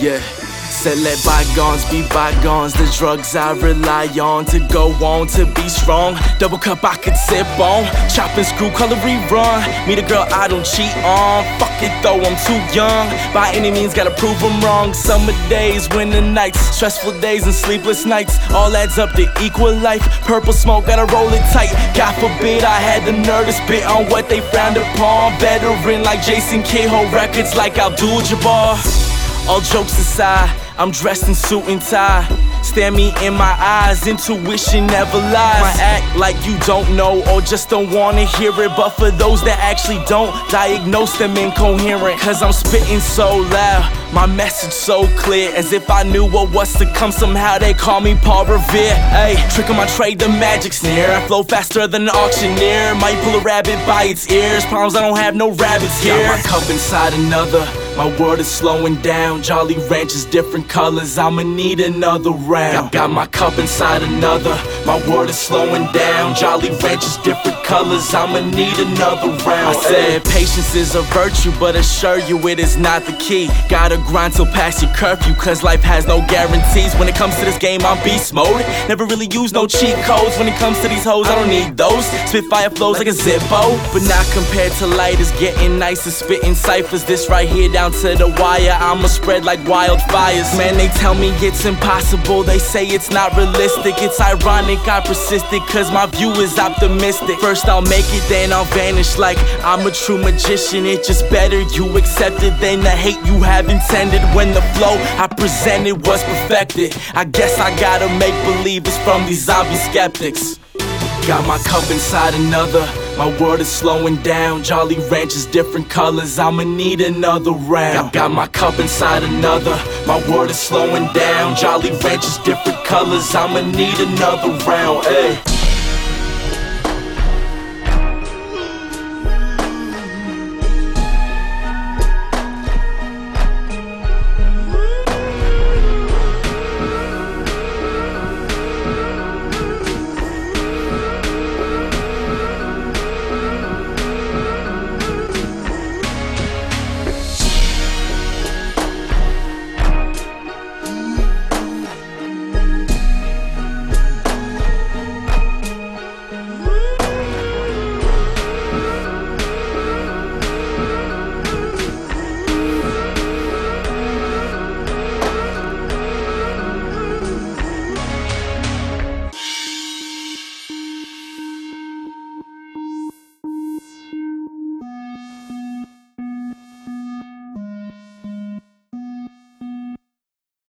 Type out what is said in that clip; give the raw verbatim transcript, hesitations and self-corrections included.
Yeah. Said let bygones be bygones. The drugs I rely on to go on to be strong. Double cup I could sip on. Chop and screw, color rerun. Meet a girl I don't cheat on. Fuck it though, I'm too young. By any means gotta prove I'm wrong. Summer days, winter nights, stressful days and sleepless nights. All adds up to equal life. Purple smoke, gotta roll it tight. God forbid I had the nerve to spit on what they frowned upon. Veteran like Jason Kidd, hold records like Abdul-Jabbar. All jokes aside, I'm dressed in suit and tie. Stare me in my eyes, intuition never lies. Might act like you don't know or just don't wanna hear it, but for those that actually don't, diagnose them incoherent. Cause I'm spitting so loud, my message so clear, as if I knew what was to come. Somehow they call me Paul Revere. Ay, trick of my trade, the magic's near. I flow faster than an auctioneer. Might pull a rabbit by its ears. Problems, I don't have no rabbits here. Got my cup inside another. My world is slowing down. Jolly Ranchers, different colors. I'ma need another round. Got my cup inside another. My world is slowing down. Jolly Ranchers, different colors. I'ma need another round. I said patience is a virtue, but assure you it is not the key. Gotta grind till past your curfew, cause life has no guarantees. When it comes to this game, I'm beast mode. Never really use no cheat codes. When it comes to these hoes, I don't need those. Spitfire flows like a Zippo, but not compared to lighters. Getting nicer, spitting ciphers. This right here down to the wire, I'ma spread like wildfires. Man, they tell me it's impossible. They say it's not realistic. It's ironic I persisted, cause my view is optimistic. First I'll make it, then I'll vanish like I'm a true magician. It's just better you accept it than the hate you have intended. When the flow I presented was perfected, I guess I gotta make believers from these zombie skeptics. Got my cup inside another. My world is slowing down. Jolly Ranchers, different colors. I'ma need another round. Got my cup inside another. My world is slowing down. Jolly Ranchers, different colors. I'ma need another round. Ay.